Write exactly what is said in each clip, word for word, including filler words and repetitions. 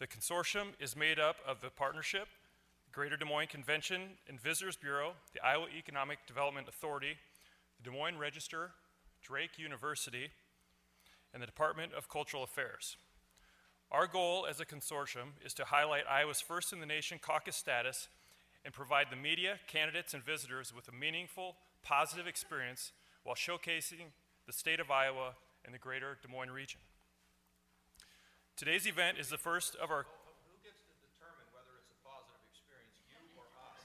The consortium is made up of the Partnership, Greater Des Moines Convention and Visitors Bureau, the Iowa Economic Development Authority, the Des Moines Register, Drake University, and the Department of Cultural Affairs. Our goal as a consortium is to highlight Iowa's first in the nation caucus status and provide the media, candidates, and visitors with a meaningful, positive experience while showcasing the state of Iowa and the greater Des Moines region. Today's event is the first of our... Who gets to determine whether it's a positive experience, you or us?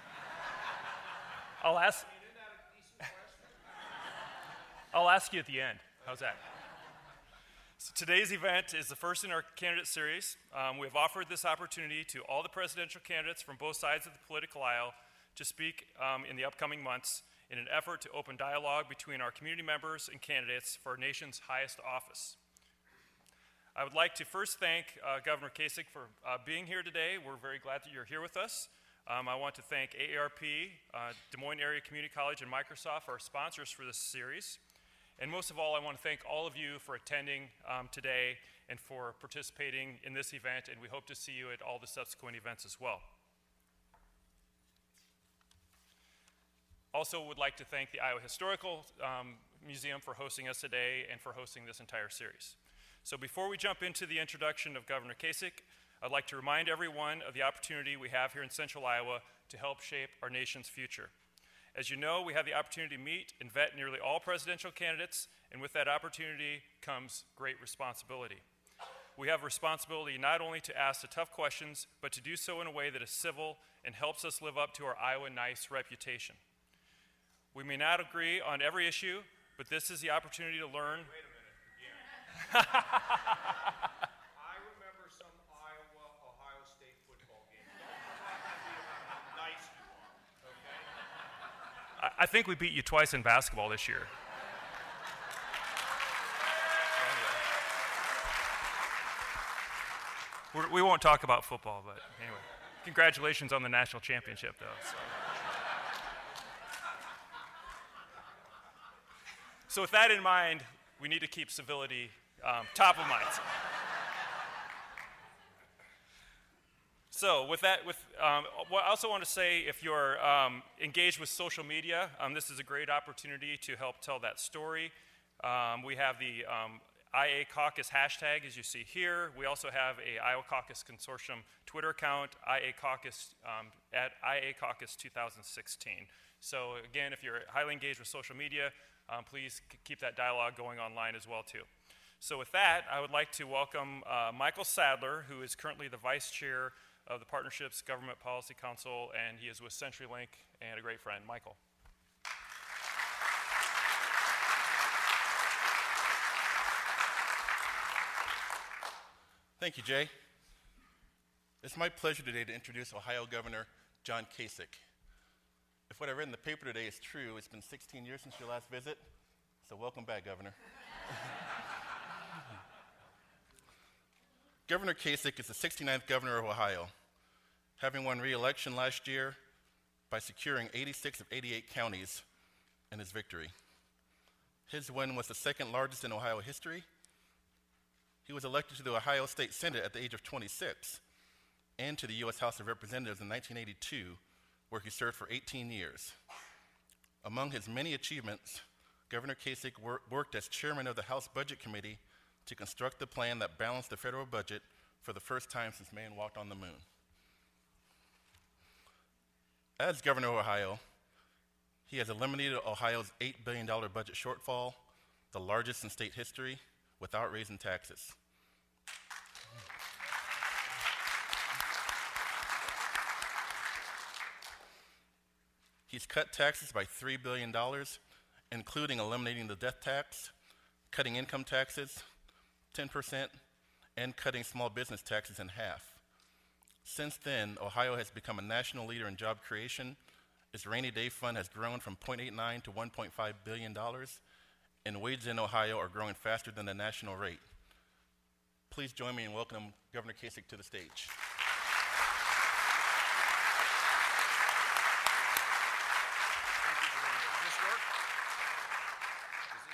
I'll ask... I mean, isn't that a decent question? I'll ask you at the end. How's that? So today's event is the first in our candidate series. Um, we have offered this opportunity to all the presidential candidates from both sides of the political aisle to speak um, in the upcoming months in an effort to open dialogue between our community members and candidates for our nation's highest office. I would like to first thank uh, Governor Kasich for uh, being here today. We're very glad that you're here with us. Um, I want to thank A A R P, uh, Des Moines Area Community College, and Microsoft, our sponsors for this series. And most of all, I want to thank all of you for attending um, today and for participating in this event, and we hope to see you at all the subsequent events as well. Also would like to thank the Iowa Historical um, Museum for hosting us today and for hosting this entire series. So before we jump into the introduction of Governor Kasich, I'd like to remind everyone of the opportunity we have here in Central Iowa to help shape our nation's future. As you know, we have the opportunity to meet and vet nearly all presidential candidates, and with that opportunity comes great responsibility. We have a responsibility not only to ask the tough questions, but to do so in a way that is civil and helps us live up to our Iowa Nice reputation. We may not agree on every issue, but this is the opportunity to learn. Wait a minute, again. I remember some Iowa, Ohio State football games. Don't talk to me about how nice you are, okay? I, I think we beat you twice in basketball this year. We're, we won't talk about football, but anyway. Congratulations on the national championship, though. So. So with that in mind, we need to keep civility um, top of mind. So with that, with um, what I also want to say, if you're um, engaged with social media, um, this is a great opportunity to help tell that story. Um, we have the um, I A Caucus hashtag, as you see here. We also have a Iowa Caucus Consortium Twitter account, I A Caucus um, at I A Caucus two thousand sixteen. So again, if you're highly engaged with social media, Um, please keep that dialogue going online as well, too. So with that, I would like to welcome uh, Michael Sadler, who is currently the Vice Chair of the Partnership's Government Policy Council, and he is with CenturyLink and a great friend. Michael. Thank you, Jay. It's my pleasure today to introduce Ohio Governor John Kasich. If what I read in the paper today is true, it's been sixteen years since your last visit, so welcome back, Governor. Governor Kasich is the sixty-ninth governor of Ohio, having won re-election last year by securing eighty-six of eighty-eight counties in his victory. His win was the second largest in Ohio history. He was elected to the Ohio State Senate at the age of twenty-six and to the U S House of Representatives in nineteen eighty-two, where he served for eighteen years. Among his many achievements, Governor Kasich wor- worked as chairman of the House Budget Committee to construct the plan that balanced the federal budget for the first time since man walked on the moon. As governor of Ohio, he has eliminated Ohio's eight billion dollars budget shortfall, the largest in state history, without raising taxes. He's cut taxes by three billion dollars, including eliminating the death tax, cutting income taxes ten percent, and cutting small business taxes in half. Since then, Ohio has become a national leader in job creation. Its rainy day fund has grown from zero point eight nine to one point five billion dollars, and wages in Ohio are growing faster than the national rate. Please join me in welcoming Governor Kasich to the stage.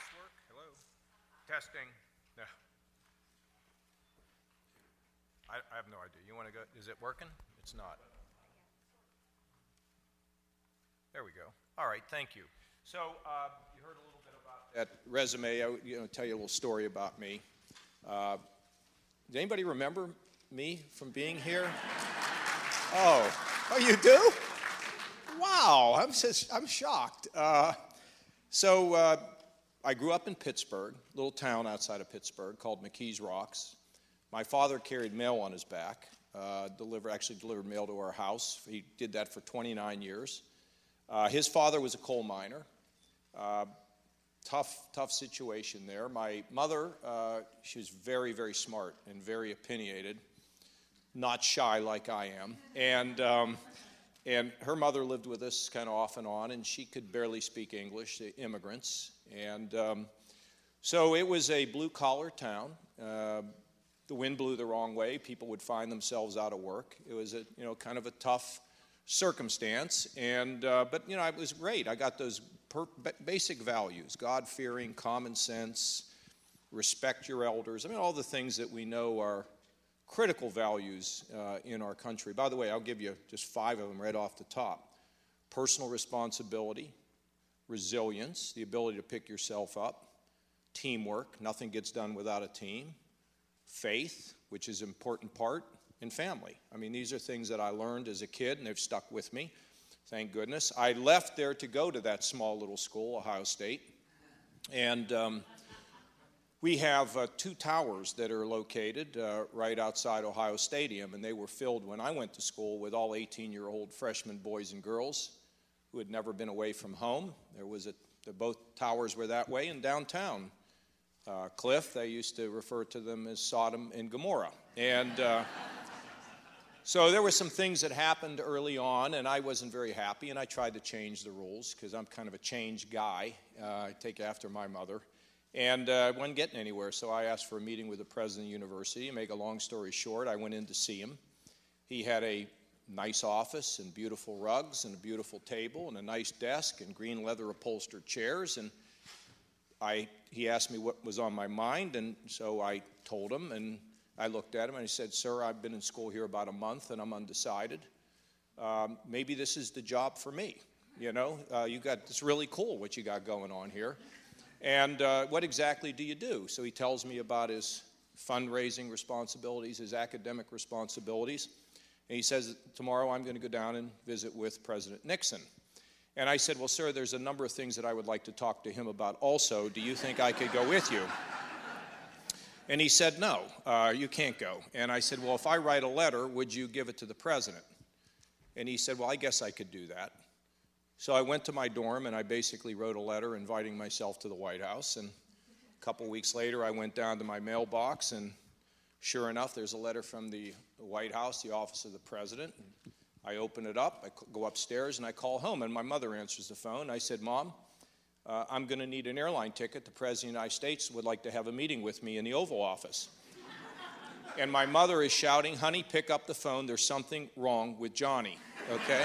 Testing. No. I, I have no idea. You want to go? Is it working? It's not. There we go. All right, thank you. So uh, you heard a little bit about that resume. I you know, tell you a little story about me. Uh, does anybody remember me from being here? Oh, oh, you do? Wow, I'm just, I'm shocked. Uh, so uh, I grew up in Pittsburgh, a little town outside of Pittsburgh called McKees Rocks. My father carried mail on his back, uh, deliver, actually delivered mail to our house. He did that for twenty-nine years. Uh, his father was a coal miner. Uh, tough, tough situation there. My mother, uh, she was very, very smart and very opinionated, not shy like I am. And, um, and her mother lived with us kind of off and on, and she could barely speak English, the immigrants. And um, so it was a blue-collar town. Uh, the wind blew the wrong way. People would find themselves out of work. It was a, you know, kind of a tough circumstance, and uh, but you know it was great. I got those per- basic values: God-fearing, common sense, respect your elders. I mean, all the things that we know are critical values uh, in our country. By the way, I'll give you just five of them right off the top: personal responsibility, resilience, the ability to pick yourself up, teamwork, nothing gets done without a team, faith, which is an important part, and family. I mean, these are things that I learned as a kid, and they've stuck with me, thank goodness. I left there to go to that small little school, Ohio State, and um, we have uh, two towers that are located uh, right outside Ohio Stadium, and they were filled when I went to school with all eighteen-year-old freshmen boys and girls who had never been away from home. There was a, the, both towers were that way in downtown uh, Cliff. They used to refer to them as Sodom and Gomorrah, and uh, So there were some things that happened early on, and I wasn't very happy, and I tried to change the rules because I'm kind of a change guy. Uh, I take after my mother. And uh, I wasn't getting anywhere, so I asked for a meeting with the president of the university. Make a long story short, I went in to see him. He had a nice office and beautiful rugs and a beautiful table and a nice desk and green leather upholstered chairs. And I, he asked me what was on my mind, and so I told him, and I looked at him and I said, "Sir, I've been in school here about a month and I'm undecided. Um, maybe this is the job for me. You know, uh, you got, it's really cool what you got going on here. And uh, what exactly do you do?" So he tells me about his fundraising responsibilities, his academic responsibilities. And he says, "Tomorrow I'm going to go down and visit with President Nixon." And I said, "Well, sir, there's a number of things that I would like to talk to him about also. Do you think I could go with you?" And he said, "No, uh, you can't go." And I said, "Well, if I write a letter, would you give it to the president?" And he said, "Well, I guess I could do that." So I went to my dorm and I basically wrote a letter inviting myself to the White House. And a couple weeks later, I went down to my mailbox, and sure enough, there's a letter from the White House, the office of the president. I open it up, I go upstairs, and I call home, and my mother answers the phone. I said, "Mom, uh, I'm going to need an airline ticket. The President of the United States would like to have a meeting with me in the Oval Office." And my mother is shouting, "Honey, pick up the phone. There's something wrong with Johnny," okay?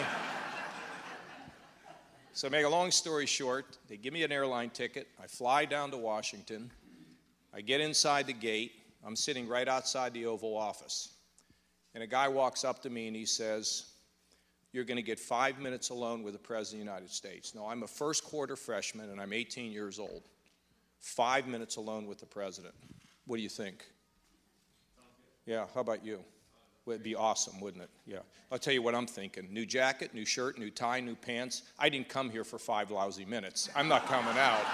So make a long story short, they give me an airline ticket. I fly down to Washington. I get inside the gate. I'm sitting right outside the Oval Office. And a guy walks up to me and he says, "You're going to get five minutes alone with the President of the United States." Now, I'm a first quarter freshman and I'm eighteen years old. Five minutes alone with the President. What do you think? Yeah, how about you? Well, it'd be awesome, wouldn't it? Yeah. I'll tell you what I'm thinking. New jacket, new shirt, new tie, new pants. I didn't come here for five lousy minutes. I'm not coming out.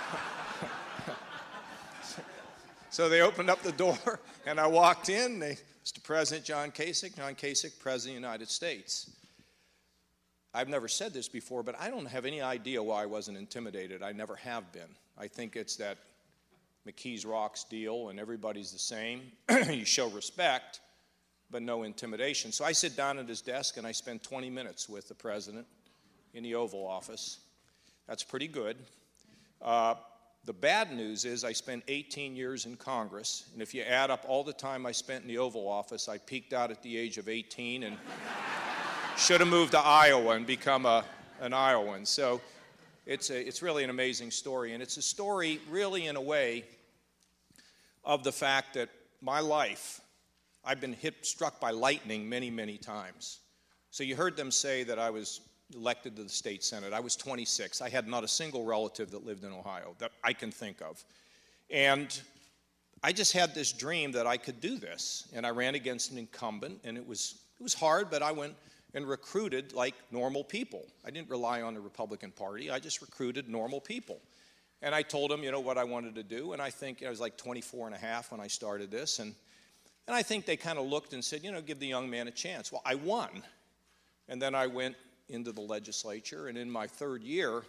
So they opened up the door, and I walked in. They, "Mister President John Kasich, John Kasich, President of the United States." I've never said this before, but I don't have any idea why I wasn't intimidated. I never have been. I think it's that McKees Rocks deal, and everybody's the same. You show respect, but no intimidation. So I sit down at his desk, and I spend twenty minutes with the president in the Oval Office. That's pretty good. Uh, the bad news is I spent eighteen years in Congress, and if you add up all the time I spent in the Oval Office, I peaked out at the age of eighteen and should have moved to Iowa and become a, an Iowan. So it's, a, it's really an amazing story, and it's a story really in a way of the fact that my life, I've been hit, struck by lightning many, many times. So you heard them say that I was elected to the state senate. I was twenty-six. I had not a single relative that lived in Ohio that I can think of. And I just had this dream that I could do this. And I ran against an incumbent, and it was, it was hard, but I went and recruited like normal people. I didn't rely on the Republican Party. I just recruited normal people. And I told them, you know, what I wanted to do. And I think I was like twenty-four and a half when I started this. And, and I think they kind of looked and said, you know, give the young man a chance. Well, I won. And then I went into the legislature. And in my third year,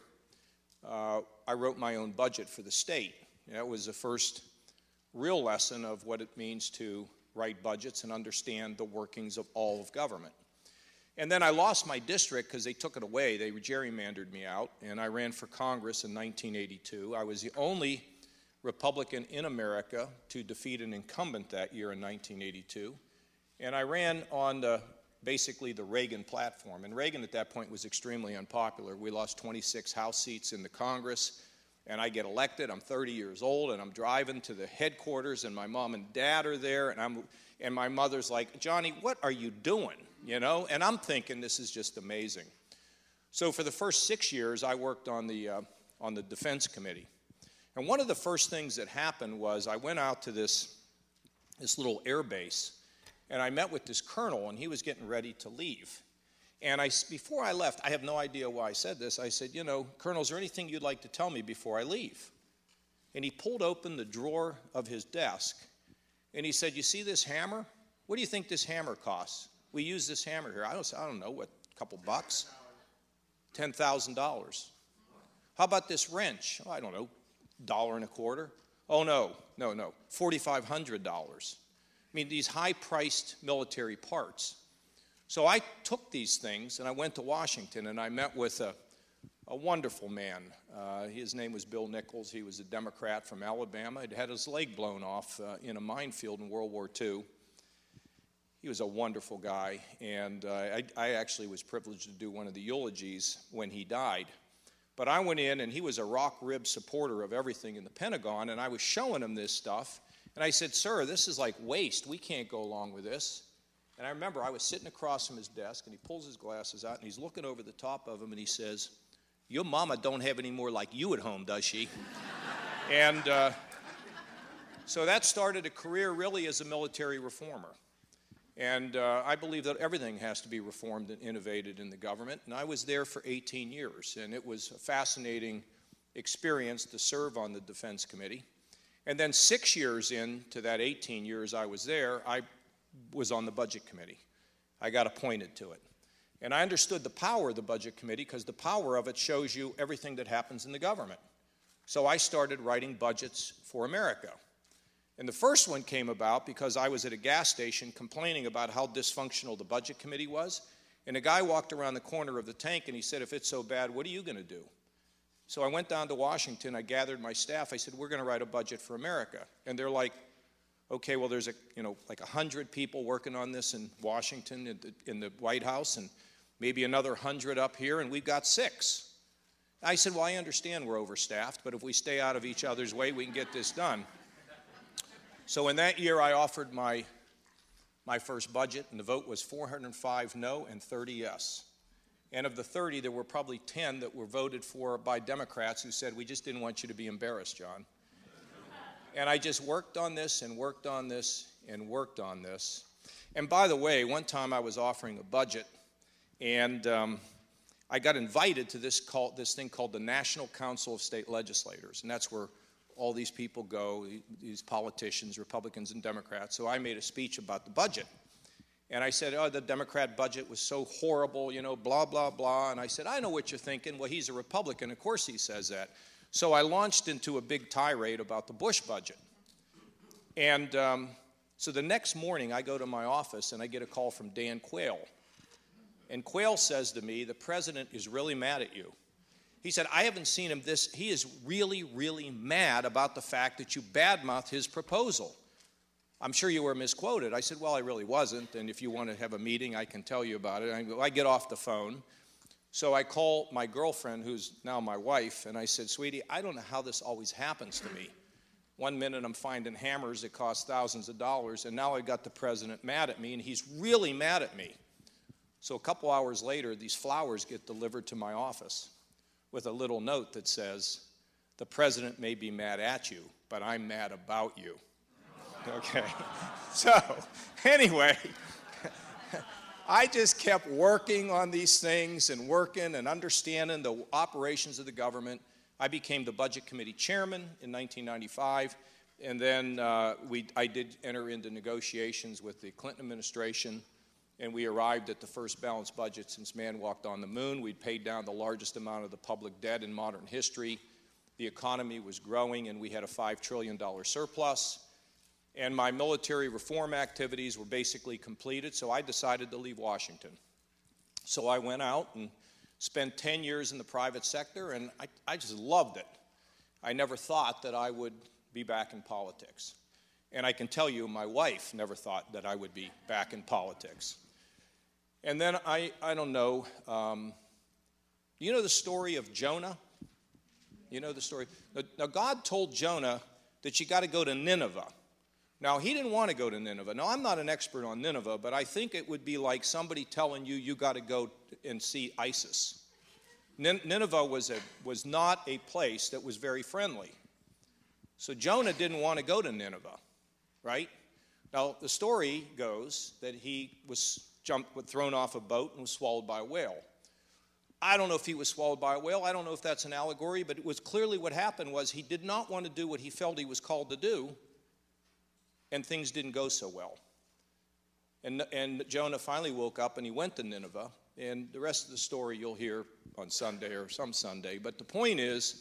uh, I wrote my own budget for the state. That was the first real lesson of what it means to write budgets and understand the workings of all of government. And then I lost my district because they took it away. They gerrymandered me out, and I ran for Congress in nineteen eighty-two. I was the only Republican in America to defeat an incumbent that year in nineteen eighty-two. And I ran on the, basically the Reagan platform. And Reagan at that point was extremely unpopular. We lost twenty-six House seats in the Congress, and I get elected. I'm thirty years old, and I'm driving to the headquarters, and my mom and dad are there, and I'm and my mother's like, Johnny, what are you doing? You know, and I'm thinking this is just amazing. So for the first six years, I worked on the uh, on the Defense Committee, and one of the first things that happened was I went out to this this little air base, and I met with this colonel, and he was getting ready to leave. And I, before I left, I have no idea why I said this. I said, you know, Colonel, is there anything you'd like to tell me before I leave? And he pulled open the drawer of his desk, and he said, you see this hammer? What do you think this hammer costs? We use this hammer here. I don't, I don't know, what, a couple bucks? ten thousand dollars. How about this wrench? Oh, I don't know, dollar and a quarter? Oh, no, no, no, four thousand five hundred dollars. I mean, these high-priced military parts. So I took these things, and I went to Washington, and I met with a, a wonderful man. Uh, his name was Bill Nichols. He was a Democrat from Alabama. He'd had his leg blown off uh, in a minefield in World War Two. He was a wonderful guy, and uh, I, I actually was privileged to do one of the eulogies when he died. But I went in, and he was a rock-ribbed supporter of everything in the Pentagon, and I was showing him this stuff. And I said, sir, this is like waste. We can't go along with this. And I remember I was sitting across from his desk, and he pulls his glasses out, and he's looking over the top of them, and he says, your mama don't have any more like you at home, does she? and uh, so that started a career really as a military reformer. And uh, I believe that everything has to be reformed and innovated in the government. And I was there for eighteen years, and it was a fascinating experience to serve on the Defense Committee. And then six years into that eighteen years I was there, I was on the Budget Committee. I got appointed to it. And I understood the power of the Budget Committee because the power of it shows you everything that happens in the government. So I started writing budgets for America. And the first one came about because I was at a gas station complaining about how dysfunctional the Budget Committee was. And a guy walked around the corner of the tank and he said, if it's so bad, what are you going to do? So I went down to Washington. I gathered my staff. I said, we're going to write a budget for America. And they're like, okay, well, there's a, you know, like one hundred people working on this in Washington, in the, in the White House, and maybe another one hundred up here, and we've got six. I said, well, I understand we're overstaffed, but if we stay out of each other's way, we can get this done. So in that year, I offered my, my first budget, and the vote was four hundred five no and thirty yes. And of the thirty, there were probably ten that were voted for by Democrats who said, we just didn't want you to be embarrassed, John. And I just worked on this and worked on this and worked on this. And by the way, one time I was offering a budget, and um, I got invited to this, call, this thing called the National Council of State Legislators, and that's where all these people go, these politicians, Republicans and Democrats. So I made a speech about the budget. And I said, oh, the Democrat budget was so horrible, you know, blah, blah, blah. And I said, I know what you're thinking. Well, he's a Republican. Of course he says that. So I launched into a big tirade about the Bush budget. And um, so the next morning, I go to my office, and I get a call from Dan Quayle. And Quayle says to me, the president is really mad at you. He said, I haven't seen him this, he is really, really mad about the fact that you badmouthed his proposal. I'm sure you were misquoted. I said, well, I really wasn't, and if you want to have a meeting, I can tell you about it. I, go, I get off the phone. So I call my girlfriend, who's now my wife, and I said, sweetie, I don't know how this always happens to me. One minute I'm finding hammers that cost thousands of dollars, and now I got the president mad at me, and he's really mad at me. So a couple hours later, these flowers get delivered to my office with a little note that says, "The president may be mad at you, but I'm mad about you." Okay, so anyway, I just kept working on these things and working and understanding the operations of the government. I became the Budget Committee chairman in nineteen ninety-five, and then uh, we, I did enter into negotiations with the Clinton administration, and we arrived at the first balanced budget since man walked on the moon. We'd paid down the largest amount of the public debt in modern history. The economy was growing, and we had a five trillion dollars surplus. And my military reform activities were basically completed, so I decided to leave Washington. So I went out and spent ten years in the private sector, and I, I just loved it. I never thought that I would be back in politics. And I can tell you, my wife never thought that I would be back in politics. And then I, I don't know, um, you know the story of Jonah? You know the story? Now, now God told Jonah that you got to go to Nineveh. Now, he didn't want to go to Nineveh. Now, I'm not an expert on Nineveh, but I think it would be like somebody telling you you got to go and see ISIS. Nin- Nineveh was, a, was not a place that was very friendly. So Jonah didn't want to go to Nineveh, right? Now, the story goes that he was jumped, thrown off a boat and was swallowed by a whale. I don't know if he was swallowed by a whale. I don't know if that's an allegory, but it was clearly what happened was he did not want to do what he felt he was called to do, and things didn't go so well. And, and Jonah finally woke up and he went to Nineveh, and the rest of the story you'll hear on Sunday or some Sunday. But the point is,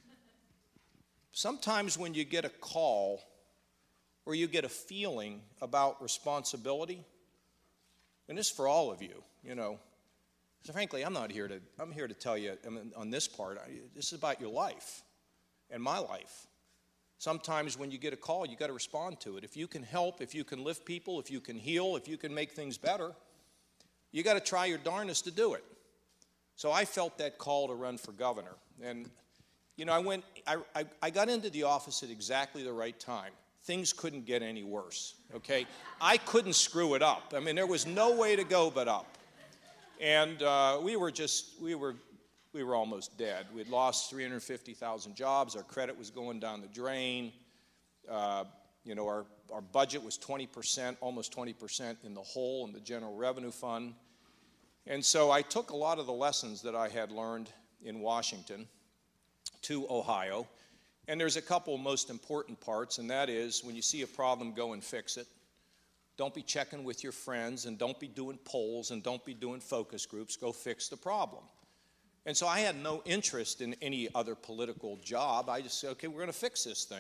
sometimes when you get a call or you get a feeling about responsibility, and this is for all of you, you know, so frankly, I'm not here to, I'm here to tell you, I mean, on this part, I, this is about your life and my life. Sometimes when you get a call, you got to respond to it. If you can help, if you can lift people, if you can heal, if you can make things better, you got to try your darndest to do it. So I felt that call to run for governor. And, you know, I went, I, I, I got into the office at exactly the right time. Things couldn't get any worse, okay? I couldn't screw it up. I mean, there was no way to go but up. And uh, we were just, we were, we were almost dead. We'd lost three hundred fifty thousand jobs. Our credit was going down the drain. Uh, you know, our, our budget was twenty percent, almost twenty percent in the hole in the general revenue fund. And so I took a lot of the lessons that I had learned in Washington to Ohio. And there's a couple most important parts, and that is when you see a problem, go and fix it. Don't be checking with your friends, and don't be doing polls, and don't be doing focus groups. Go fix the problem. And so I had no interest in any other political job. I just said, okay, we're going to fix this thing.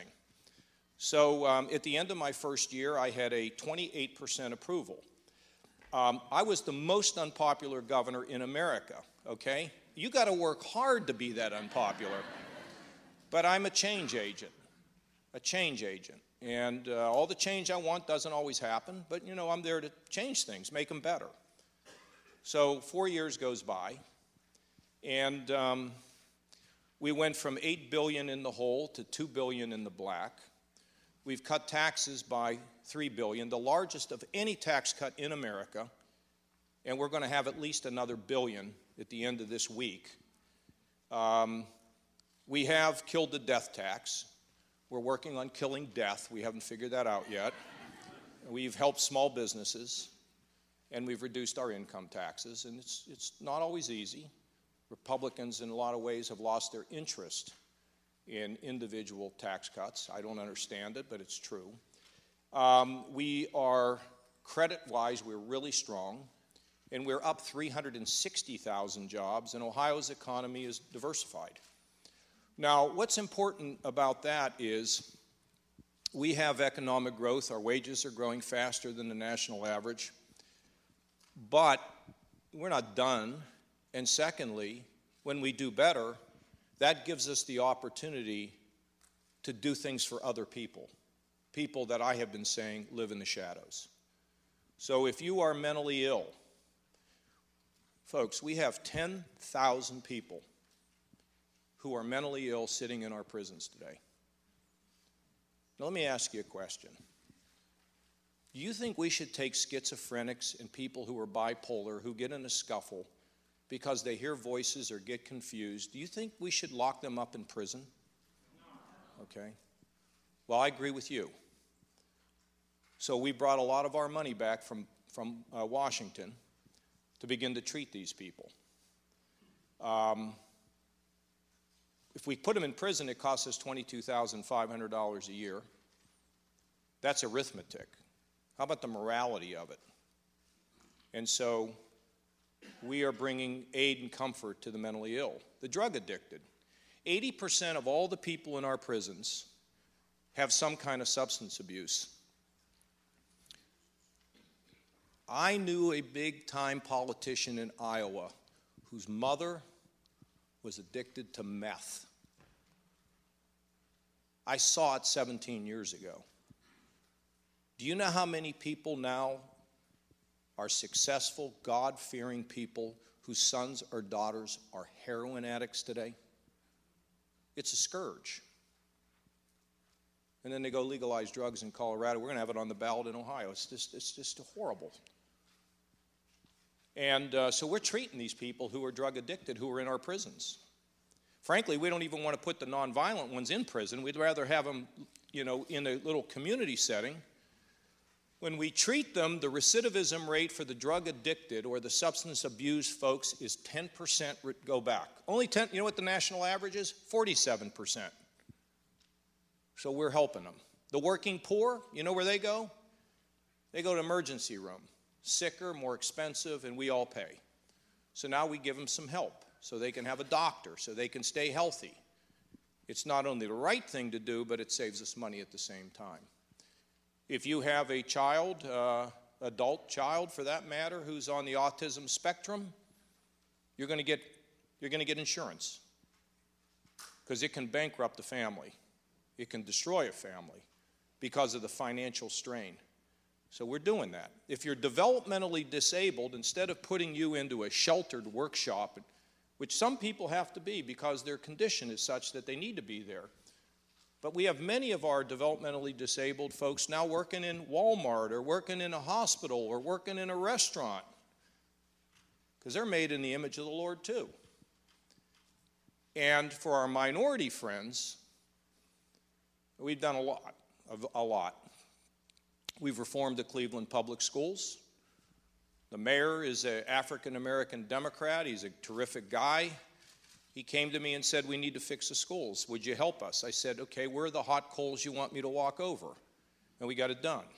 So um, at the end of my first year, I had a twenty-eight percent approval. Um, I was the most unpopular governor in America, okay? You got to work hard to be that unpopular. But I'm a change agent, a change agent. And uh, all the change I want doesn't always happen, but, you know, I'm there to change things, make them better. So four years goes by, and um, we went from eight billion dollars in the hole to two billion dollars in the black. We've cut taxes by three billion dollars, the largest of any tax cut in America, and we're going to have at least another billion at the end of this week. Um, we have killed the death tax. We're working on killing death. We haven't figured that out yet. We've helped small businesses, and we've reduced our income taxes, and it's, it's not always easy. Republicans, in a lot of ways, have lost their interest in individual tax cuts. I don't understand it, but it's true. Um, we are, credit-wise, we're really strong, and we're up three hundred sixty thousand jobs, and Ohio's economy is diversified. Now, what's important about that is we have economic growth. Our wages are growing faster than the national average. But we're not done. And secondly, when we do better, that gives us the opportunity to do things for other people, people that I have been saying live in the shadows. So if you are mentally ill, folks, we have ten thousand people who are mentally ill sitting in our prisons today. Now, let me ask you a question. Do you think we should take schizophrenics and people who are bipolar, who get in a scuffle because they hear voices or get confused, do you think we should lock them up in prison? No. Okay. Well, I agree with you. So we brought a lot of our money back from, from uh, Washington to begin to treat these people. Um, if we put them in prison, it costs us twenty-two thousand five hundred dollars a year. That's arithmetic. How about the morality of it? And so we are bringing aid and comfort to the mentally ill, the drug addicted. eighty percent of all the people in our prisons have some kind of substance abuse. I knew a big-time politician in Iowa whose mother was addicted to meth. I saw it seventeen years ago. Do you know how many people now are successful, God-fearing people whose sons or daughters are heroin addicts today? It's a scourge. And then they go legalize drugs in Colorado. We're going to have it on the ballot in Ohio. It's just, it's just horrible. And uh, so we're treating these people who are drug addicted, who are in our prisons. Frankly, we don't even want to put the nonviolent ones in prison. We'd rather have them, you know, in a little community setting. When we treat them, the recidivism rate for the drug addicted or the substance abuse folks is ten percent go back. Only ten, you know what the national average is? forty-seven percent. So we're helping them. The working poor, you know where they go? They go to emergency room. Sicker, more expensive, and we all pay. So now we give them some help so they can have a doctor, so they can stay healthy. It's not only the right thing to do, but it saves us money at the same time. If you have a child, uh, adult child for that matter, who's on the autism spectrum, you're going to get you're going to get insurance because it can bankrupt a family. It can destroy a family because of the financial strain. So we're doing that. If you're developmentally disabled, instead of putting you into a sheltered workshop, which some people have to be because their condition is such that they need to be there, but we have many of our developmentally disabled folks now working in Walmart or working in a hospital or working in a restaurant because they're made in the image of the Lord too. And for our minority friends, we've done a lot, a lot. We've reformed the Cleveland Public Schools. The mayor is an African-American Democrat. He's a terrific guy. He came to me and said, we need to fix the schools. Would you help us? I said, okay, where are the hot coals you want me to walk over? And we got it done.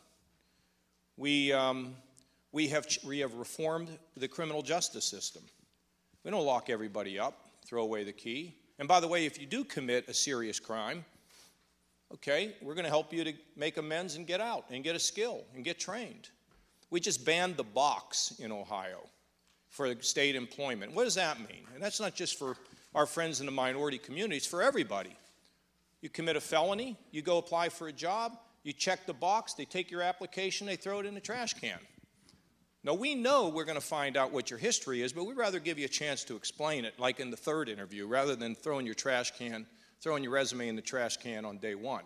We, um, we, have, we have reformed the criminal justice system. We don't lock everybody up, throw away the key. And by the way, if you do commit a serious crime, okay, we're going to help you to make amends and get out and get a skill and get trained. We just banned the box in Ohio for state employment. What does that mean? And that's not just for our friends in the minority communities, for everybody. You commit a felony, you go apply for a job, you check the box, they take your application, they throw it in the trash can. Now, we know we're going to find out what your history is, but we'd rather give you a chance to explain it, like in the third interview, rather than throwing your trash can, throwing your resume in the trash can on day one.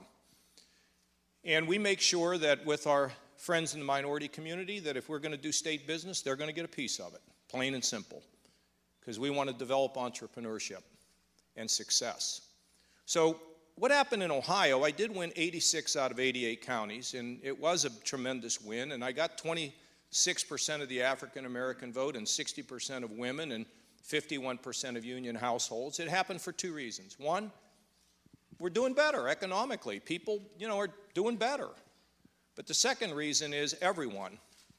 And we make sure that with our friends in the minority community, that if we're going to do state business, they're going to get a piece of it, plain and simple, because we want to develop entrepreneurship and success. So what happened in Ohio, I did win eighty-six out of eighty-eight counties, and it was a tremendous win, and I got twenty-six percent of the African-American vote and sixty percent of women and fifty-one percent of union households. It happened for two reasons. One, we're doing better economically. People, you know, are doing better. But the second reason is everyone.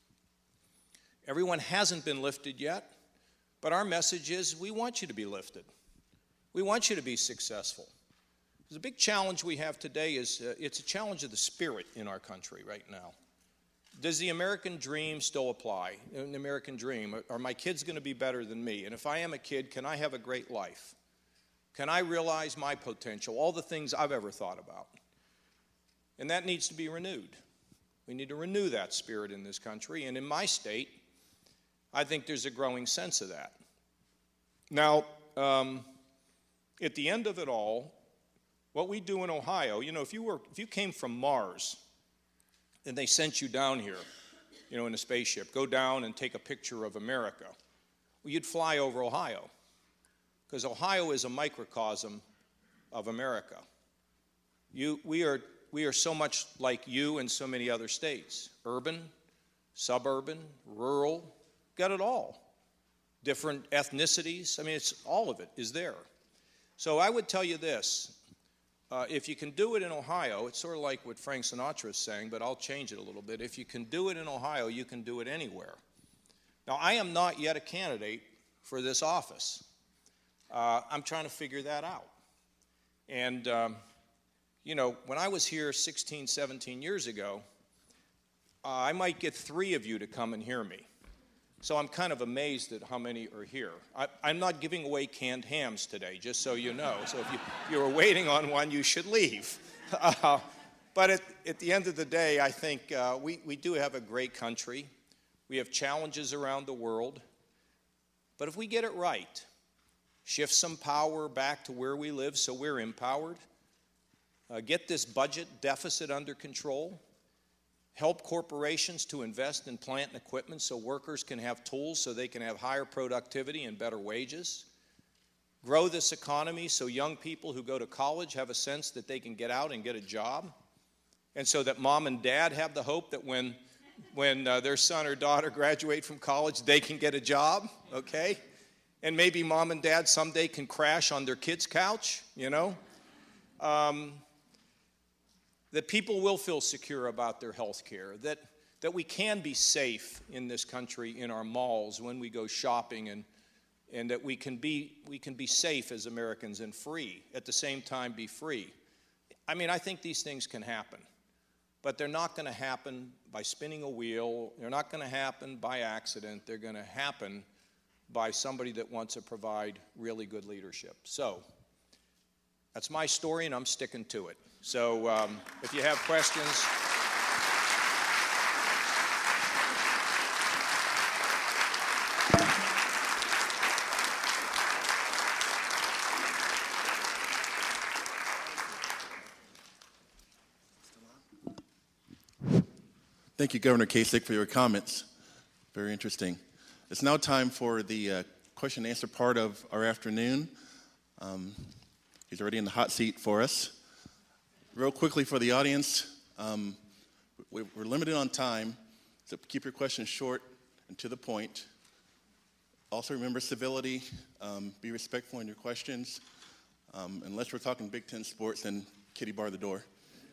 Everyone hasn't been lifted yet, but our message is we want you to be lifted. We want you to be successful. The big challenge we have today is uh, it's a challenge of the spirit in our country right now. Does the American dream still apply? The American dream, are my kids going to be better than me? And if I am a kid, can I have a great life? Can I realize my potential, all the things I've ever thought about? And that needs to be renewed. We need to renew that spirit in this country. And in my state, I think there's a growing sense of that. Now, um, at the end of it all, What we do in Ohio, you know, if you were, if you came from Mars and they sent you down here, you know, in a spaceship, go down and take a picture of America, well, you'd fly over Ohio, because Ohio is a microcosm of America. You, we are, we are so much like you and so many other states, urban, suburban, rural, got it all. Different ethnicities, I mean, it's all of it is there. So I would tell you this, uh, if you can do it in Ohio, it's sort of like what Frank Sinatra is saying, but I'll change it a little bit. If you can do it in Ohio, you can do it anywhere. Now, I am not yet a candidate for this office. Uh, I'm trying to figure that out. And, um, you know, when I was here sixteen, seventeen years ago, uh, I might get three of you to come and hear me. So I'm kind of amazed at how many are here. I, I'm not giving away canned hams today, just so you know. So if you, you were waiting on one, you should leave. Uh, but at, at the end of the day, I think uh, we, we do have a great country. We have challenges around the world. But if we get it right, shift some power back to where we live so we're empowered, uh, get this budget deficit under control, help corporations to invest in plant and equipment so workers can have tools so they can have higher productivity and better wages, grow this economy so young people who go to college have a sense that they can get out and get a job, and so that mom and dad have the hope that when, when uh, their son or daughter graduate from college, they can get a job, okay? And maybe mom and dad someday can crash on their kid's couch, you know? Um, that people will feel secure about their health care, that, that we can be safe in this country in our malls when we go shopping, and, and that we can, be, we can be safe as Americans and free, at the same time be free. I mean, I think these things can happen, but they're not going to happen by spinning a wheel. They're not going to happen by accident. They're going to happen by somebody that wants to provide really good leadership. So that's my story, and I'm sticking to it. So um, if you have questions. Thank you, Governor Kasich, for your comments. Very interesting. It's now time for the uh, question and answer part of our afternoon. Um, he's already in the hot seat for us. Real quickly for the audience, um, we, we're limited on time, so keep your questions short and to the point. Also remember civility, um, be respectful in your questions. Um, unless we're talking Big Ten sports, then kitty bar the door.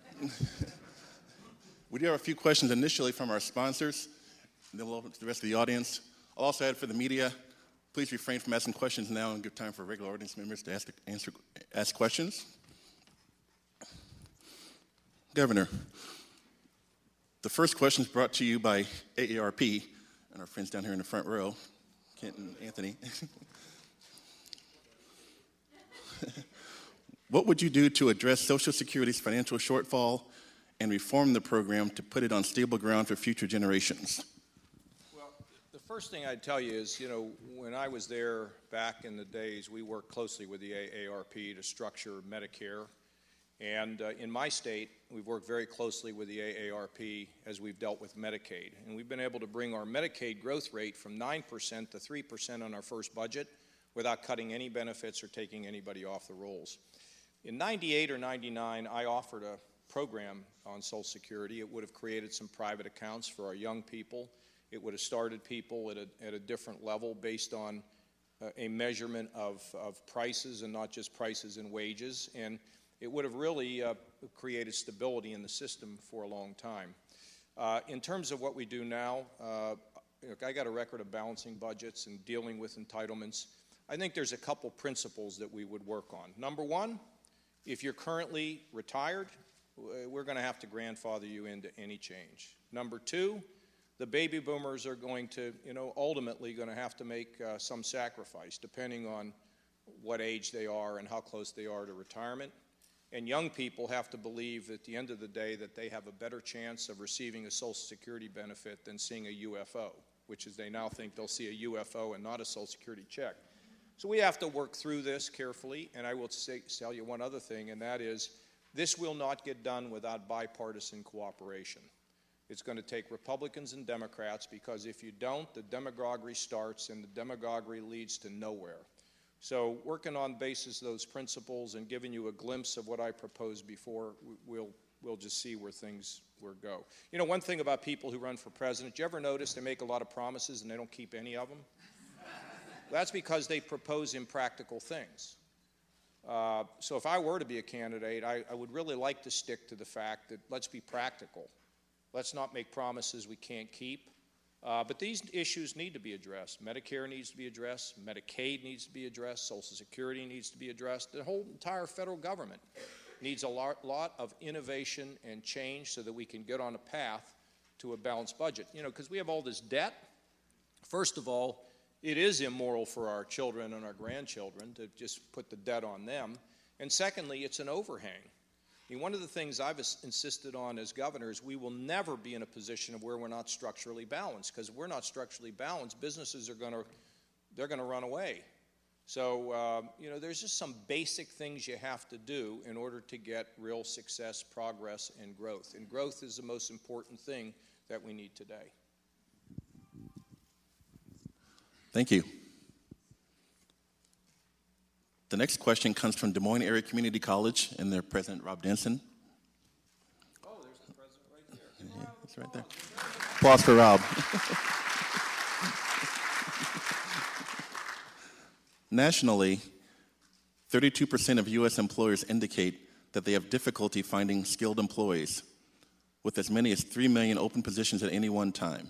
We do have a few questions initially from our sponsors, and then we'll open to the rest of the audience. I'll also add for the media, please refrain from asking questions now and give time for regular audience members to ask, answer, ask questions. Governor, the first question is brought to you by A A R P and our friends down here in the front row, Kent and Anthony. What would you do to address Social Security's financial shortfall and reform the program to put it on stable ground for future generations? Well, the first thing I'd tell you is, you know, when I was there back in the days, we worked closely with the A A R P to structure Medicare. And uh, in my state, we've worked very closely with the A A R P as we've dealt with Medicaid. And we've been able to bring our Medicaid growth rate from nine percent to three percent on our first budget without cutting any benefits or taking anybody off the rolls. In ninety-eight or ninety-nine, I offered a program on Social Security. It would have created some private accounts for our young people. It would have started people at a, at a different level based on uh, a measurement of, of prices and not just prices and wages. And it would have really uh, created stability in the system for a long time. Uh, in terms of what we do now, uh, look, I got a record of balancing budgets and dealing with entitlements. I think there's a couple principles that we would work on. Number one, if you're currently retired, we're going to have to grandfather you into any change. Number two, the baby boomers are going to, you know, ultimately going to have to make uh, some sacrifice depending on what age they are and how close they are to retirement. And young people have to believe at the end of the day that they have a better chance of receiving a Social Security benefit than seeing a U F O, which is they now think they'll see a U F O and not a Social Security check. So we have to work through this carefully, and I will say, tell you one other thing, and that is this will not get done without bipartisan cooperation. It's going to take Republicans and Democrats, because if you don't, the demagoguery starts, and the demagoguery leads to nowhere. So working on basis of those principles and giving you a glimpse of what I proposed before, we'll, we'll just see where things will go. You know, one thing about people who run for president, you ever notice they make a lot of promises and they don't keep any of them? That's because they propose impractical things. Uh, so if I were to be a candidate, I, I would really like to stick to the fact that let's be practical. Let's not make promises we can't keep. Uh, but these issues need to be addressed. Medicare needs to be addressed. Medicaid needs to be addressed. Social Security needs to be addressed. The whole entire federal government needs a lot, lot of innovation and change so that we can get on a path to a balanced budget. You know, because we have all this debt. First of all, it is immoral for our children and our grandchildren to just put the debt on them. And secondly, it's an overhang. I mean, one of the things I've insisted on as governor is we will never be in a position of where we're not structurally balanced, because if we're not structurally balanced, businesses are going to, they're going to run away. So, uh, you know, there's just some basic things you have to do in order to get real success, progress, and growth. And growth is the most important thing that we need today. Thank you. The next question comes from Des Moines Area Community College and their president, Rob Denson. Oh, there's the president right there. Yeah, it's right there. Applause for Rob. Nationally, thirty-two percent of U S employers indicate that they have difficulty finding skilled employees, with as many as three million open positions at any one time.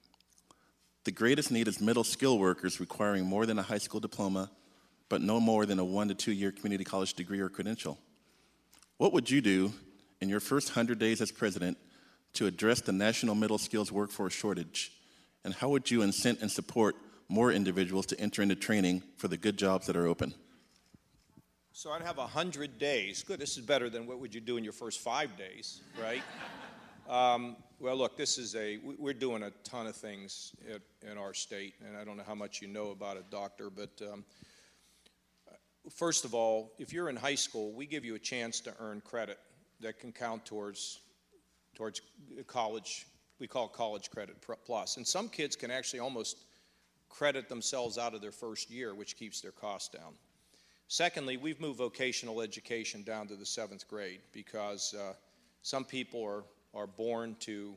The greatest need is middle skill workers requiring more than a high school diploma, but no more than a one to two year community college degree or credential. What would you do in your first one hundred days as president to address the national middle skills workforce shortage? And how would you incent and support more individuals to enter into training for the good jobs that are open? So I'd have one hundred days. Good, this is better than what would you do in your first five days, right? um, well, look, this is a, we're doing a ton of things in, in our state, and I don't know how much you know about it, Doctor, but um, first of all, if you're in high school, we give you a chance to earn credit that can count towards, towards college. We call it college credit plus. And some kids can actually almost credit themselves out of their first year, which keeps their costs down. Secondly, we've moved vocational education down to the seventh grade because uh, some people are, are born to,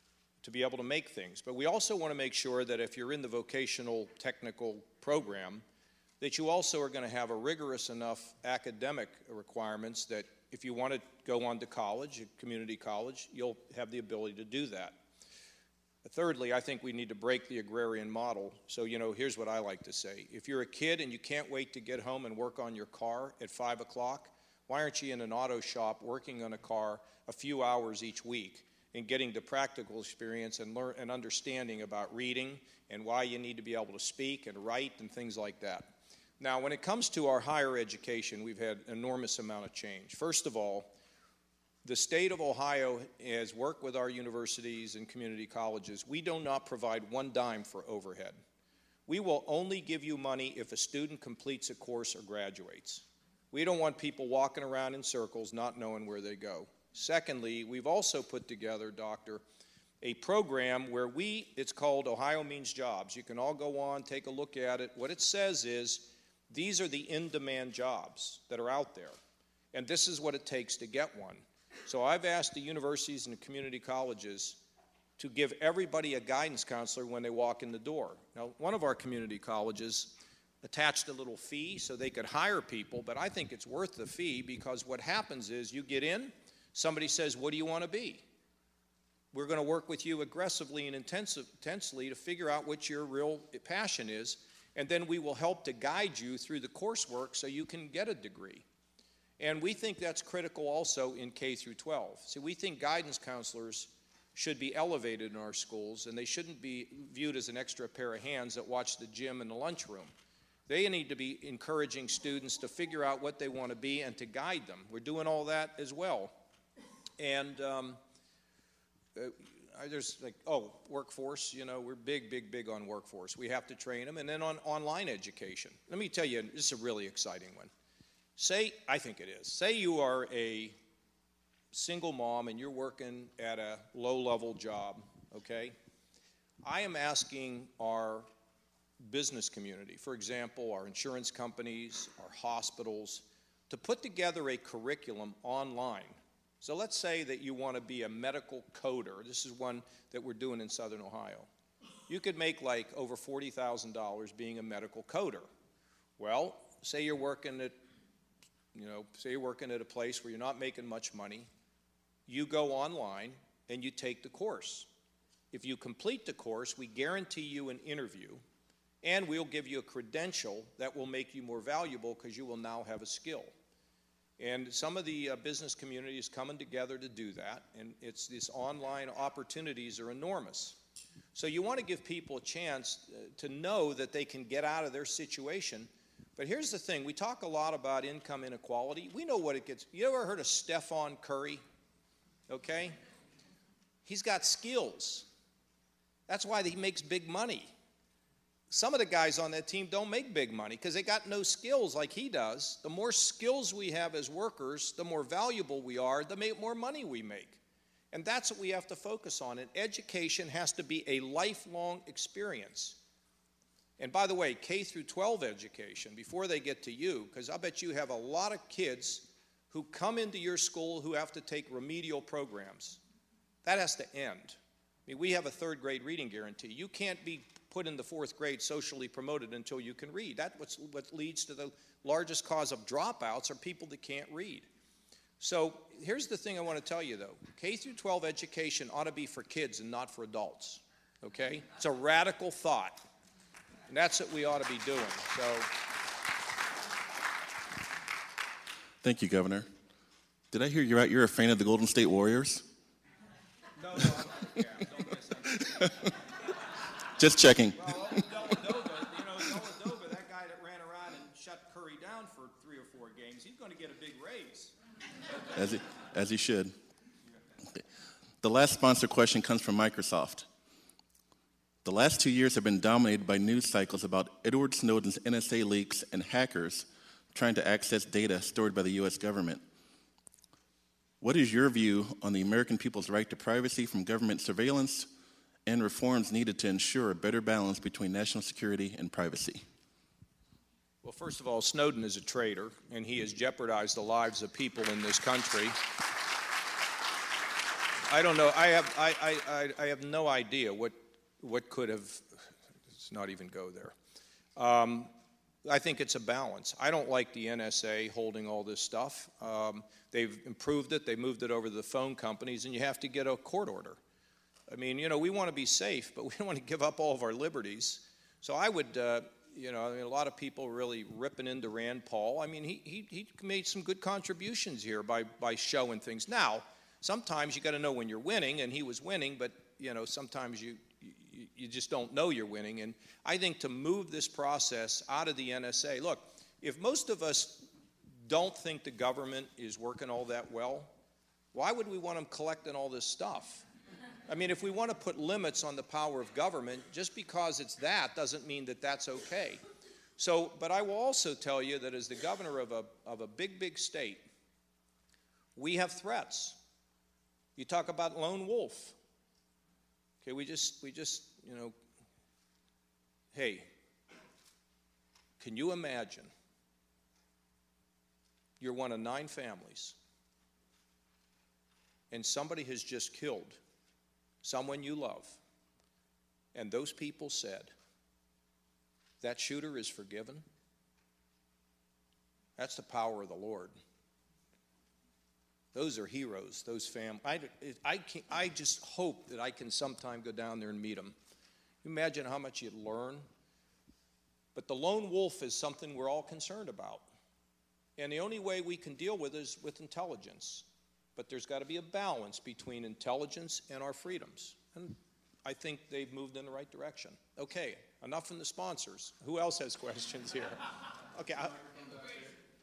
to be able to make things. But we also want to make sure that if you're in the vocational technical program, that you also are going to have a rigorous enough academic requirements that if you want to go on to college, a community college, you'll have the ability to do that. Thirdly, I think we need to break the agrarian model. So, you know, here's what I like to say. If you're a kid and you can't wait to get home and work on your car at five o'clock, why aren't you in an auto shop working on a car a few hours each week and getting the practical experience and learn and understanding about reading and why you need to be able to speak and write and things like that? Now, when it comes to our higher education, we've had an enormous amount of change. First of all, the state of Ohio has worked with our universities and community colleges. We do not provide one dime for overhead. We will only give you money if a student completes a course or graduates. We don't want people walking around in circles not knowing where they go. Secondly, we've also put together, Doctor, a program where we, it's called Ohio Means Jobs. You can all go on, take a look at it. What it says is, these are the in-demand jobs that are out there, and this is what it takes to get one. So I've asked the universities and the community colleges to give everybody a guidance counselor when they walk in the door. Now, one of our community colleges attached a little fee so they could hire people, but I think it's worth the fee because what happens is you get in, somebody says, what do you want to be? We're going to work with you aggressively and intensive, intensely to figure out what your real passion is, and then we will help to guide you through the coursework so you can get a degree. And we think that's critical also in K through twelve. See, we think guidance counselors should be elevated in our schools, and they shouldn't be viewed as an extra pair of hands that watch the gym and the lunchroom. They need to be encouraging students to figure out what they want to be and to guide them. We're doing all that as well. And um, I, there's like, oh, workforce, you know, we're big, big, big on workforce. We have to train them. And then on online education. Let me tell you, this is a really exciting one. Say, I think it is, say you are a single mom and you're working at a low-level job, okay? I am asking our business community, for example, our insurance companies, our hospitals, to put together a curriculum online. So let's say that you want to be a medical coder. This is one that we're doing in Southern Ohio. You could make like over forty thousand dollars being a medical coder. Well, say you're working at, you know, say you're working at a place where you're not making much money. You go online and you take the course. If you complete the course, we guarantee you an interview, and we'll give you a credential that will make you more valuable because you will now have a skill. And some of the uh, business community is coming together to do that, and it's these online opportunities are enormous. So you want to give people a chance uh, to know that they can get out of their situation. But here's the thing, we talk a lot about income inequality. We know what it gets. You ever heard of Stephen Curry? Okay? He's got skills. That's why he makes big money. Some of the guys on that team don't make big money because they got no skills like he does. The more skills we have as workers, the more valuable we are, the more money we make. And that's what we have to focus on. And education has to be a lifelong experience. And by the way, K through twelve education, before they get to you, because I bet you have a lot of kids who come into your school who have to take remedial programs. That has to end. I mean, we have a third grade reading guarantee. You can't be put in the fourth grade socially promoted until you can read. That's what leads to the largest cause of dropouts are people that can't read. So here's the thing I want to tell you, though. K through twelve education ought to be for kids and not for adults, okay? It's a radical thought, and that's what we ought to be doing. So, Thank you, Governor. Did I hear you're out? You're a fan of the Golden State Warriors? No, no, I'm not. Yeah, don't misunderstand. Just checking. Well, Dellavedova, you know, Dellavedova, that guy that ran around and shut Curry down for three or four games, he's going to get a big raise. As he, as he should. The last sponsor question comes from Microsoft. The last two years have been dominated by news cycles about Edward Snowden's N S A leaks and hackers trying to access data stored by the U S government. What is your view on the American people's right to privacy from government surveillance and reforms needed to ensure a better balance between national security and privacy? well, first of all, Snowden is a traitor, and he has jeopardized the lives of people in this country. I don't know. I have I, I, I, I have no idea what what could have. Let's not even go there. Um, I think it's a balance. I don't like the N S A holding all this stuff. Um, they've improved it. They moved it over to the phone companies, and you have to get a court order. I mean, you know, we want to be safe, but we don't want to give up all of our liberties. So I would, uh, you know, I mean, a lot of people really ripping into Rand Paul. I mean, he he, he made some good contributions here by by showing things. Now, sometimes you got to know when you're winning, and he was winning, but you know, sometimes you. You, you just don't know you're winning. And I think to move this process out of the N S A, look, if most of us don't think the government is working all that well, why would we want them collecting all this stuff? I mean, if we want to put limits on the power of government, just because it's that doesn't mean that that's okay. So, but I will also tell you that as the governor of a, of a big, big state, we have threats. You talk about lone wolf. Okay, we just, we just, you know, hey, can you imagine you're one of nine families and somebody has just killed someone you love, and those people said, that shooter is forgiven? That's the power of the Lord. Those are heroes, those families. I, I, can, I just hope that I can sometime go down there and meet them. You imagine how much you'd learn? But the lone wolf is something we're all concerned about. And the only way we can deal with it is with intelligence. But there's got to be a balance between intelligence and our freedoms. And I think they've moved in the right direction. Okay, enough from the sponsors. Who else has questions here? Okay. I,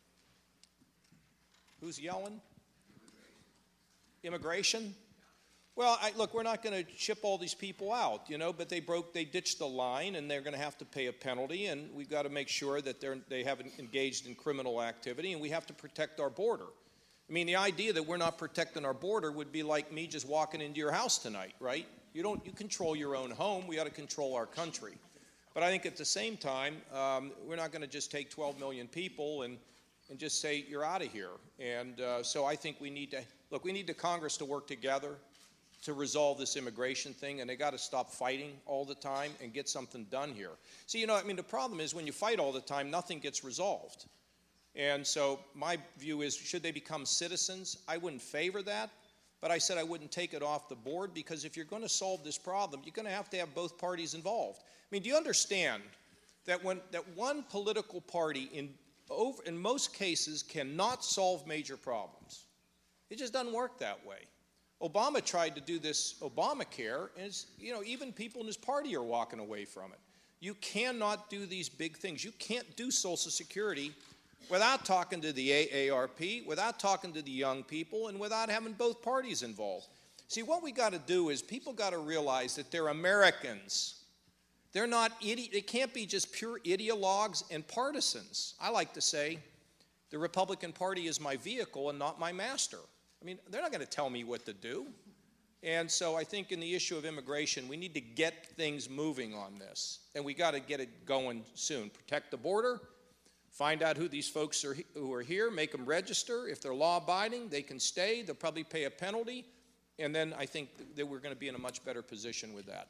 who's yelling? Immigration? Well, I, look, we're not going to ship all these people out, you know, but they broke, they ditched the line, and they're going to have to pay a penalty, and we've got to make sure that they're, they haven't engaged in criminal activity, and we have to protect our border. I mean, the idea that we're not protecting our border would be like me just walking into your house tonight, right? You don't, you control your own home. We ought to control our country. But I think at the same time, um, we're not going to just take twelve million people and, and just say, you're out of here. And uh, so I think we need to, look, we need the Congress to work together to resolve this immigration thing, and they got to stop fighting all the time and get something done here. See, you know, I mean, the problem is when you fight all the time, nothing gets resolved. And so my view is, should they become citizens? I wouldn't favor that, but I said I wouldn't take it off the board, because if you're going to solve this problem, you're going to have to have both parties involved. I mean, do you understand that when that one political party in over in most cases cannot solve major problems? It just doesn't work that way. Obama tried to do this Obamacare, and it's, you know, even people in his party are walking away from it. You cannot do these big things. You can't do Social Security without talking to the A A R P, without talking to the young people, and without having both parties involved. See, what we got to do is people got to realize that they're Americans. They're not idi- they can't be just pure ideologues and partisans. I like to say the Republican Party is my vehicle and not my master. I mean, they're not going to tell me what to do. And so I think in the issue of immigration, we need to get things moving on this. And we got to get it going soon. Protect the border, find out who these folks are who are here, make them register. If they're law-abiding, they can stay. They'll probably pay a penalty. And then I think that we're going to be in a much better position with that.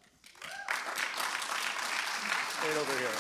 Right over here.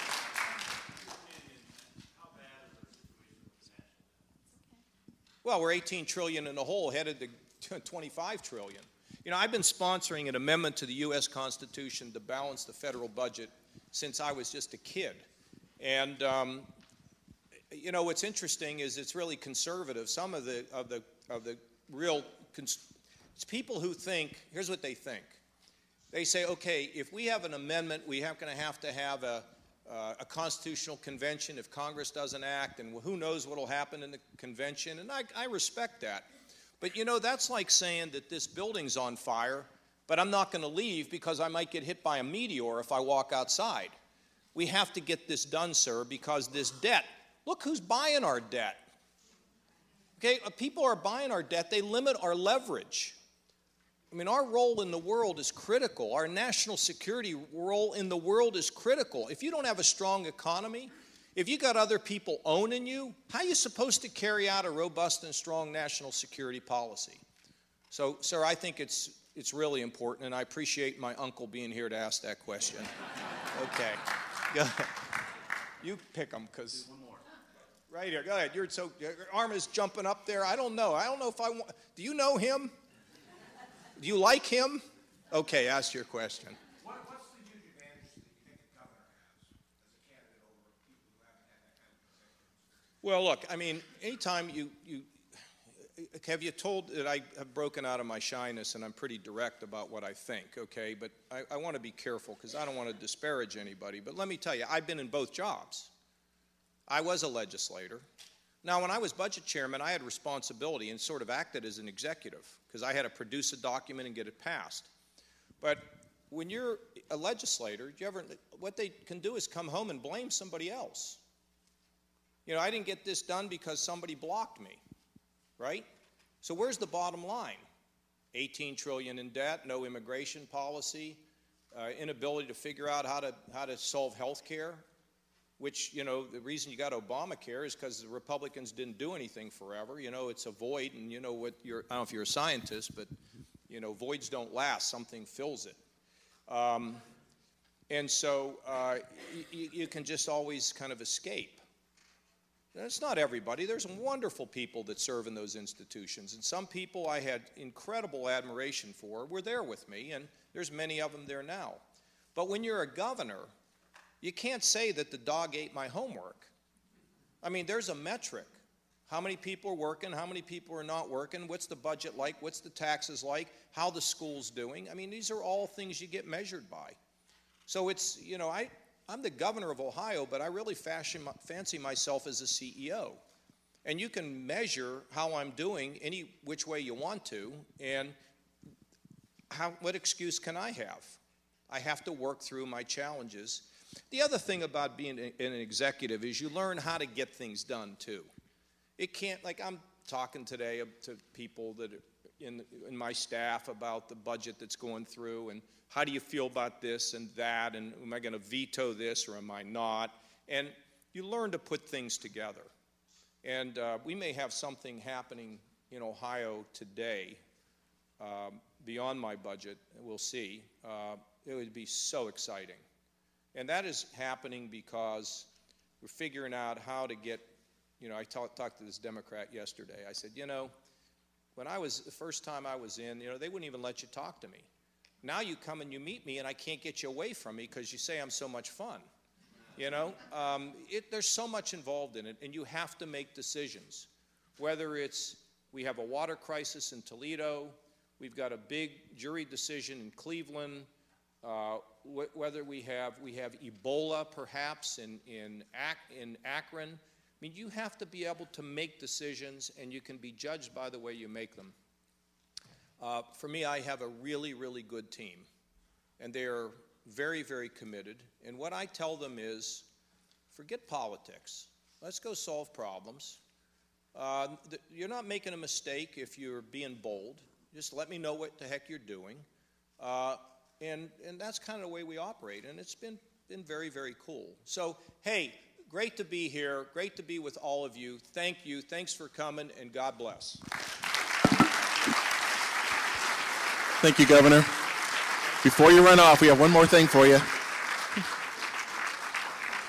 Well, we're eighteen trillion in the hole, headed to twenty-five trillion. You know, I've been sponsoring an amendment to the U S Constitution to balance the federal budget since I was just a kid. And um, you know, what's interesting is it's really conservative. Some of the of the of the real cons- it's people who think. Here's what they think. They say, okay, if we have an amendment, we are going to have to have a Uh, a constitutional convention if Congress doesn't act, and who knows what will happen in the convention, and I, I respect that. But you know, that's like saying that this building's on fire, but I'm not going to leave because I might get hit by a meteor if I walk outside. We have to get this done, sir, because this debt, look who's buying our debt. Okay, people are buying our debt, they limit our leverage. I mean, our role in the world is critical. Our national security role in the world is critical. If you don't have a strong economy, if you got other people owning you, how are you supposed to carry out a robust and strong national security policy? So, sir, I think it's it's really important, and I appreciate my uncle being here to ask that question. Okay. You pick them, because... One more. Right here. Go ahead. You're so... Your arm is jumping up there. I don't know. I don't know if I want... Do you know him? Do you like him? Okay, ask your question. What, what's the huge advantage that you think the governor has as a candidate over people who haven't had that kind of executive experience? Well, look, I mean, anytime you, you have you told that I have broken out of my shyness and I'm pretty direct about what I think, okay? But I, I want to be careful because I don't want to disparage anybody. But let me tell you, I've been in both jobs. I was a legislator. Now, when I was budget chairman, I had responsibility and sort of acted as an executive because I had to produce a document and get it passed. But when you're a legislator, you ever, what they can do is come home and blame somebody else. You know, I didn't get this done because somebody blocked me, right? So where's the bottom line? eighteen trillion dollars in debt, no immigration policy, uh, inability to figure out how to how to solve health care. Which, you know, the reason you got Obamacare is because the Republicans didn't do anything forever. You know, it's a void, and you know what you're, I don't know if you're a scientist, but, you know, voids don't last. Something fills it. Um, and so uh, you, you can just always kind of escape. That's not everybody. There's some wonderful people that serve in those institutions, and some people I had incredible admiration for were there with me, and there's many of them there now. But when you're a governor, you can't say that the dog ate my homework. I mean, there's a metric. How many people are working? How many people are not working? What's the budget like? What's the taxes like? How the school's doing? I mean, these are all things you get measured by. So it's, you know, I, I'm the governor of Ohio, but I really fashion, fancy myself as a C E O. And you can measure how I'm doing any which way you want to. And how, what excuse can I have? I have to work through my challenges. The other thing about being an executive is you learn how to get things done, too. It can't, like I'm talking today to people that are in, in my staff about the budget that's going through and how do you feel about this and that, and am I going to veto this or am I not? And you learn to put things together. And uh, we may have something happening in Ohio today um, beyond my budget, we'll see. Uh, it would be so exciting. And that is happening because we're figuring out how to get, you know, I talk, talked to this Democrat yesterday. I said, you know, when I was, the first time I was in, you know, they wouldn't even let you talk to me. Now you come and you meet me and I can't get you away from me because you say I'm so much fun. You know, um, it, there's so much involved in it, and you have to make decisions. Whether it's, we have a water crisis in Toledo, we've got a big jury decision in Cleveland, uh, wh whether we have, we have Ebola perhaps in, in, Ac in Akron. I mean, you have to be able to make decisions, and you can be judged by the way you make them. Uh, for me, I have a really, really good team, and they're very, very committed. And what I tell them is, forget politics. Let's go solve problems. Uh, you're not making a mistake if you're being bold. Just let me know what the heck you're doing. Uh, and, and that's kind of the way we operate, and it's been, been very, very cool. So, hey, great to be here. Great to be with all of you. Thank you. Thanks for coming, and God bless. Thank you, Governor. Before you run off, we have one more thing for you.